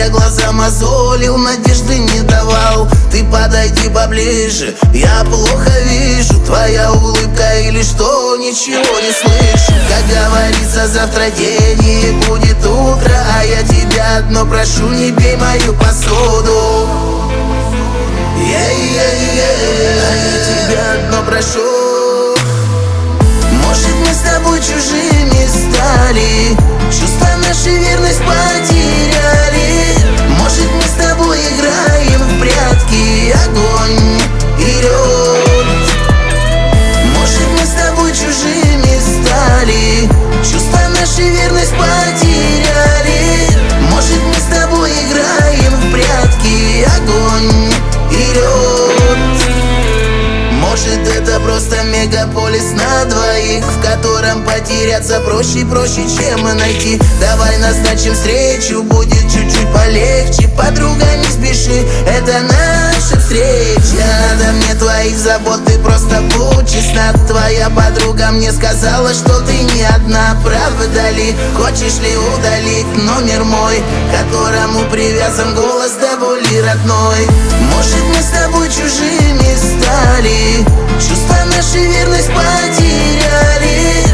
зря глаза мозолил, надежды не давал. Ты подойди поближе, я плохо вижу. Твоя улыбка или что, ничего не слышу. Как говорится, завтра день и будет утро, а я тебя одно прошу, не пей мою посуду. А я тебя одно прошу. Может, мы с тобой чужими стали, чувства наши верность потеряли. Может, мы с тобой играем в прятки, огонь и лед. Может, мы с тобой чужими стали, чувства наши верность потеряли. Может, мы с тобой играем в прятки, огонь и лед. Может, это просто мегаполис на двоих, в котором потеряться проще, чем найти. Давай назначим встречу, будет чуть-чуть полегче. Подруга, не спеши, это наша встреча. Надо мне твоих забот, ты просто будь честна. Твоя подруга мне сказала, что ты не одна. Правда ли? Хочешь ли удалить номер мой, к которому привязан голос до боли родной? Может, мы с тобой чужими стали, чувства наши верность потеряли.